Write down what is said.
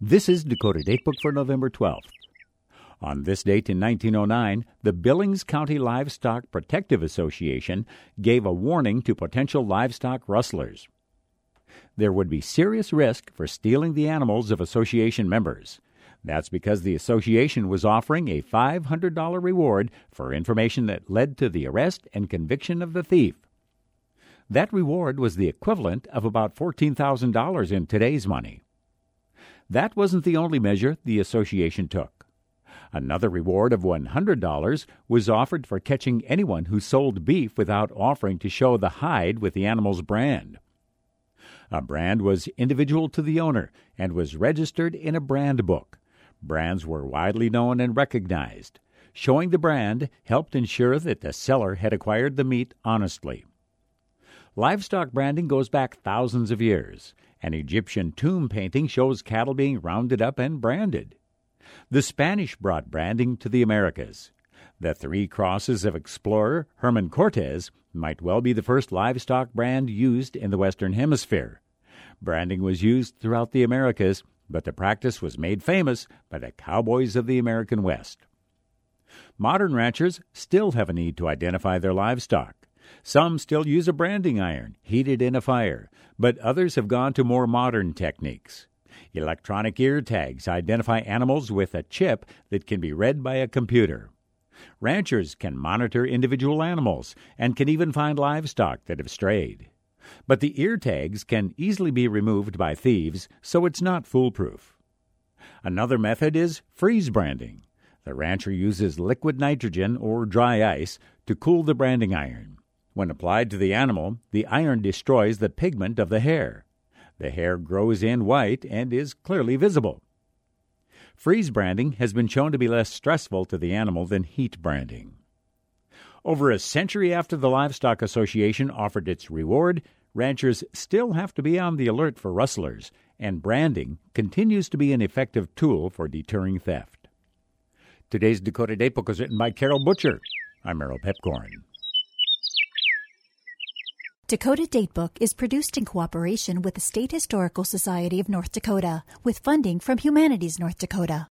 This is Dakota Datebook for November 12th. On this date in 1909, the Billings County Livestock Protective Association gave a warning to potential livestock rustlers. There would be serious risk for stealing the animals of association members. That's because the association was offering a $500 reward for information that led to the arrest and conviction of the thief. That reward was the equivalent of about $14,000 in today's money. That wasn't the only measure the association took. Another reward of $100 was offered for catching anyone who sold beef without offering to show the hide with the animal's brand. A brand was individual to the owner and was registered in a brand book. Brands were widely known and recognized. Showing the brand helped ensure that the seller had acquired the meat honestly. Livestock branding goes back thousands of years. An Egyptian tomb painting shows cattle being rounded up and branded. The Spanish brought branding to the Americas. The three crosses of explorer Herman Cortez might well be the first livestock brand used in the Western Hemisphere. Branding was used throughout the Americas, but the practice was made famous by the cowboys of the American West. Modern ranchers still have a need to identify their livestock. Some still use a branding iron, heated in a fire, but others have gone to more modern techniques. Electronic ear tags identify animals with a chip that can be read by a computer. Ranchers can monitor individual animals and can even find livestock that have strayed. But the ear tags can easily be removed by thieves, so it's not foolproof. Another method is freeze branding. The rancher uses liquid nitrogen or dry ice to cool the branding iron. When applied to the animal, the iron destroys the pigment of the hair. The hair grows in white and is clearly visible. Freeze branding has been shown to be less stressful to the animal than heat branding. Over a century after the Livestock Association offered its reward, ranchers still have to be on the alert for rustlers, and branding continues to be an effective tool for deterring theft. Today's Dakota Datebook was written by Carol Butcher. I'm Merrill Pepcorn. Dakota Datebook is produced in cooperation with the State Historical Society of North Dakota, with funding from Humanities North Dakota.